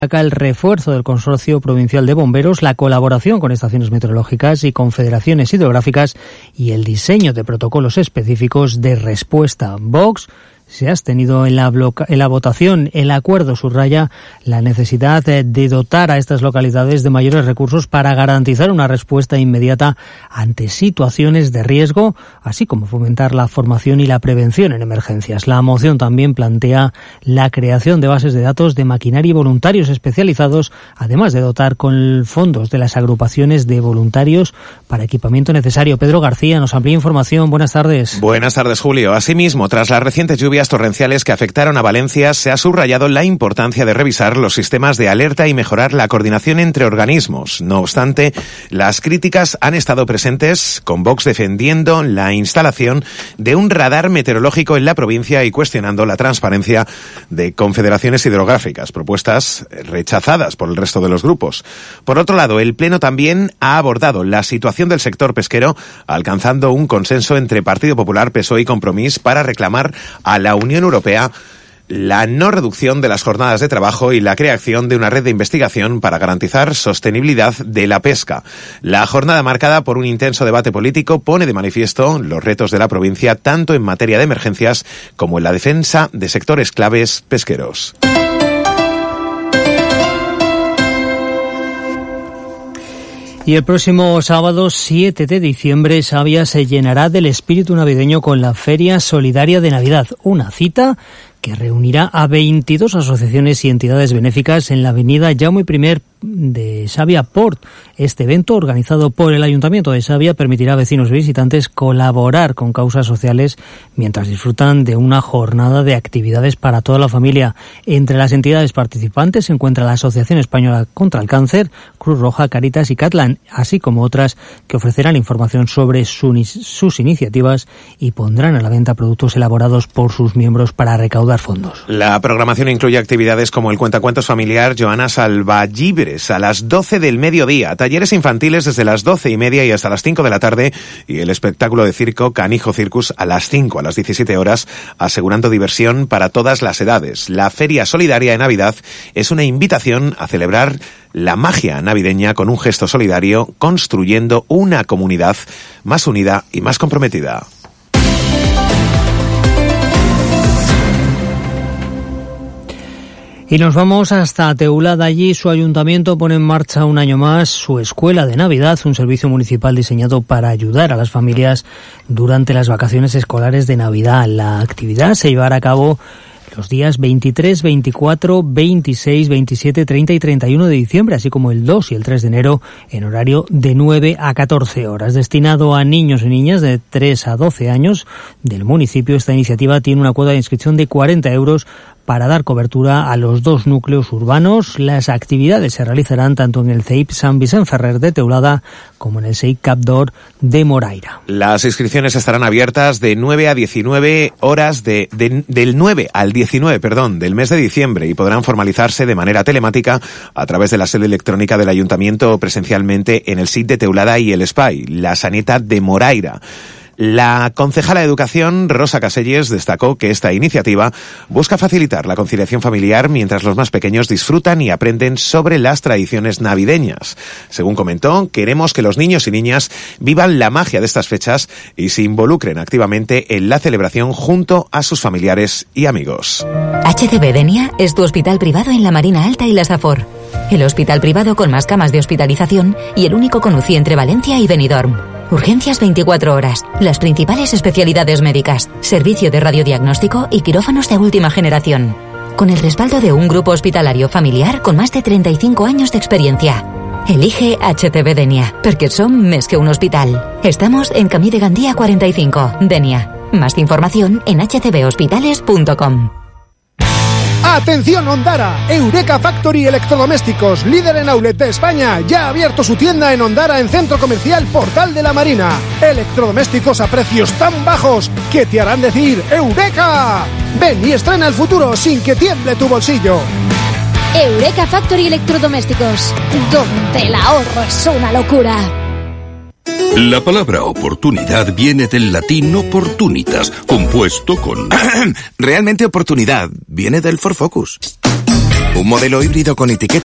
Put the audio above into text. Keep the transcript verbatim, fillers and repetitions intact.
Acá el refuerzo del Consorcio Provincial de Bomberos, la colaboración con estaciones meteorológicas y confederaciones hidrográficas y el diseño de protocolos específicos de respuesta. Vox se ha abstenido en la, bloca- en la votación. El acuerdo subraya la necesidad de, de dotar a estas localidades de mayores recursos para garantizar una respuesta inmediata ante situaciones de riesgo, así como fomentar la formación y la prevención en emergencias. La moción también plantea la creación de bases de datos de maquinaria y voluntarios especializados, además de dotar con fondos de las agrupaciones de voluntarios para equipamiento necesario. Pedro García nos amplía información. Buenas tardes. Buenas tardes, Julio. Asimismo, tras las recientes lluvias torrenciales que afectaron a Valencia, se ha subrayado la importancia de revisar los sistemas de alerta y mejorar la coordinación entre organismos. No obstante, las críticas han estado presentes, con Vox defendiendo la instalación de un radar meteorológico en la provincia y cuestionando la transparencia de confederaciones hidrográficas, propuestas rechazadas por el resto de los grupos. Por otro lado, el Pleno también ha abordado la situación del sector pesquero, alcanzando un consenso entre Partido Popular, P S O E y Compromís para reclamar a la Unión Europea la no reducción de las jornadas de trabajo y la creación de una red de investigación para garantizar sostenibilidad de la pesca. La jornada marcada por un intenso debate político pone de manifiesto los retos de la provincia tanto en materia de emergencias como en la defensa de sectores claves pesqueros. Y el próximo sábado siete de diciembre, Savia se llenará del espíritu navideño con la Feria Solidaria de Navidad, una cita que reunirá a veintidós asociaciones y entidades benéficas en la avenida Jaume I de Savia Port. Este evento, organizado por el Ayuntamiento de Savia, permitirá a vecinos y visitantes colaborar con causas sociales mientras disfrutan de una jornada de actividades para toda la familia. Entre las entidades participantes se encuentra la Asociación Española contra el Cáncer, Cruz Roja, Cáritas y Catlan, así como otras que ofrecerán información sobre su, sus iniciativas y pondrán a la venta productos elaborados por sus miembros para recaudar fondos. La programación incluye actividades como el cuentacuentos familiar Joana Salvallibres a las doce del mediodía, talleres infantiles desde las doce y media y hasta las cinco de la tarde y el espectáculo de circo Canijo Circus a las cinco, a las diecisiete horas, asegurando diversión para todas las edades. La Feria Solidaria de Navidad es una invitación a celebrar la magia navideña con un gesto solidario, construyendo una comunidad más unida y más comprometida. Y nos vamos hasta Teulada. Allí su ayuntamiento pone en marcha un año más su Escuela de Navidad, un servicio municipal diseñado para ayudar a las familias durante las vacaciones escolares de Navidad. La actividad se llevará a cabo los días veintitrés, veinticuatro, veintiséis, veintisiete, treinta y treinta y uno de diciembre, así como el dos y el tres de enero, en horario de nueve a catorce horas. Destinado a niños y niñas de tres a doce años del municipio, esta iniciativa tiene una cuota de inscripción de cuarenta euros para dar cobertura a los dos núcleos urbanos. Las actividades se realizarán tanto en el C E I P San Vicent Ferrer de Teulada como en el C E I P Capdor de Moraira. Las inscripciones estarán abiertas de nueve a diecinueve horas de, de, del nueve al diecinueve, perdón, del mes de diciembre y podrán formalizarse de manera telemática a través de la sede electrónica del Ayuntamiento o presencialmente en el S I T de Teulada y el S P A I, la Sanidad de Moraira. La concejala de Educación, Rosa Caselles, destacó que esta iniciativa busca facilitar la conciliación familiar mientras los más pequeños disfrutan y aprenden sobre las tradiciones navideñas. Según comentó, queremos que los niños y niñas vivan la magia de estas fechas y se involucren activamente en la celebración junto a sus familiares y amigos. H C B Denia es tu hospital privado en la Marina Alta y la Safor. El hospital privado con más camas de hospitalización y el único con U C I entre Valencia y Benidorm. Urgencias veinticuatro horas, las principales especialidades médicas, servicio de radiodiagnóstico y quirófanos de última generación. Con el respaldo de un grupo hospitalario familiar con más de treinta y cinco años de experiencia. Elige H C B Denia, porque son més que un hospital. Estamos en Camí de Gandía cuarenta y cinco, Denia. Más información en h c b hospitales punto com. ¡Atención Ondara! Eureka Factory Electrodomésticos, líder en outlet de España, ya ha abierto su tienda en Ondara en Centro Comercial Portal de la Marina. Electrodomésticos a precios tan bajos que te harán decir ¡Eureka! Ven y estrena el futuro sin que tiemble tu bolsillo. Eureka Factory Electrodomésticos, donde el ahorro es una locura. La palabra oportunidad viene del latín opportunitas, compuesto con... Realmente oportunidad viene del Ford Focus. Un modelo híbrido con etiqueta